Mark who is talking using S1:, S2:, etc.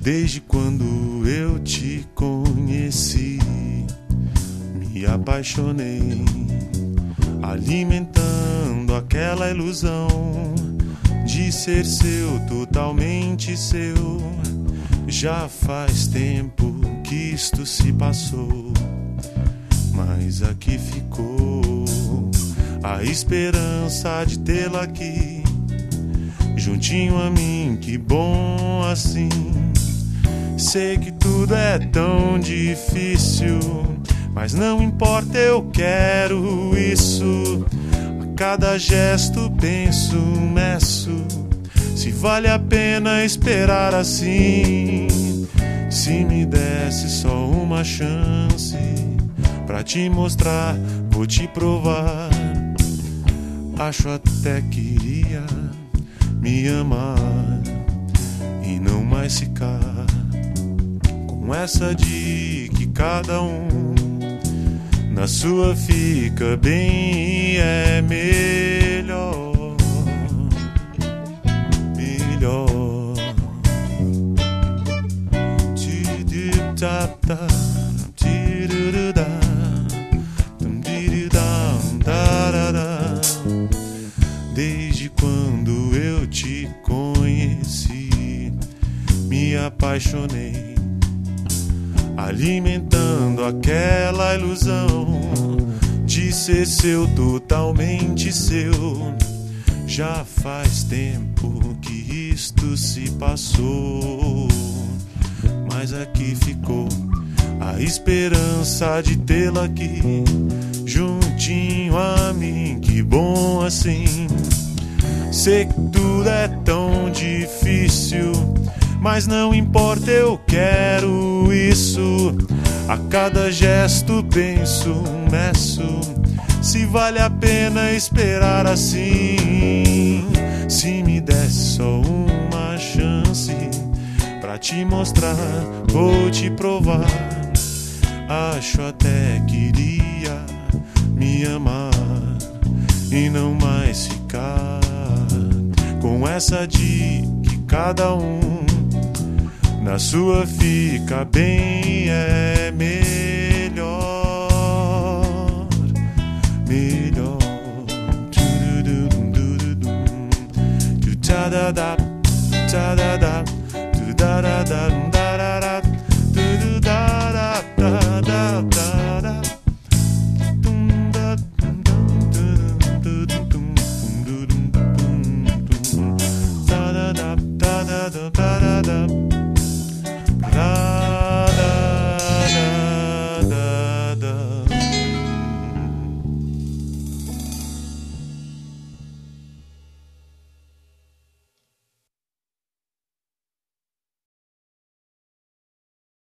S1: Desde quando eu te conheci, me apaixonei, alimentando aquela ilusão de ser seu, totalmente seu. Já faz tempo que isto se passou, mas aqui ficou a esperança de tê-la aqui, juntinho a mim. Que bom assim. Sei que tudo é tão difícil, mas não importa, eu quero isso. A cada gesto penso, meço se vale a pena esperar assim. Se me desse só uma chance pra te mostrar, vou te provar. Acho até que iria me amar e não mais ficar com essa de que cada um na sua fica bem. É melhor, melhor. Desde quando eu te conheci, me apaixonei, alimentando aquela ilusão de ser seu, totalmente seu. Já faz tempo que isto se passou, mas aqui ficou a esperança de tê-la aqui, juntinho a mim. Que bom assim. Sei que tudo é tão difícil, mas não importa, eu quero isso. A cada gesto penso, meço se vale a pena esperar assim. Se me desse só uma chance pra te mostrar, vou te provar. Acho até que iria me amar e não mais ficar com essa de que cada um na sua fica bem. É melhor, melhor. Ta-da-da, ta-da-da, ta-da-da, ta-da-da, ta-da-da. Da da da da da da da da.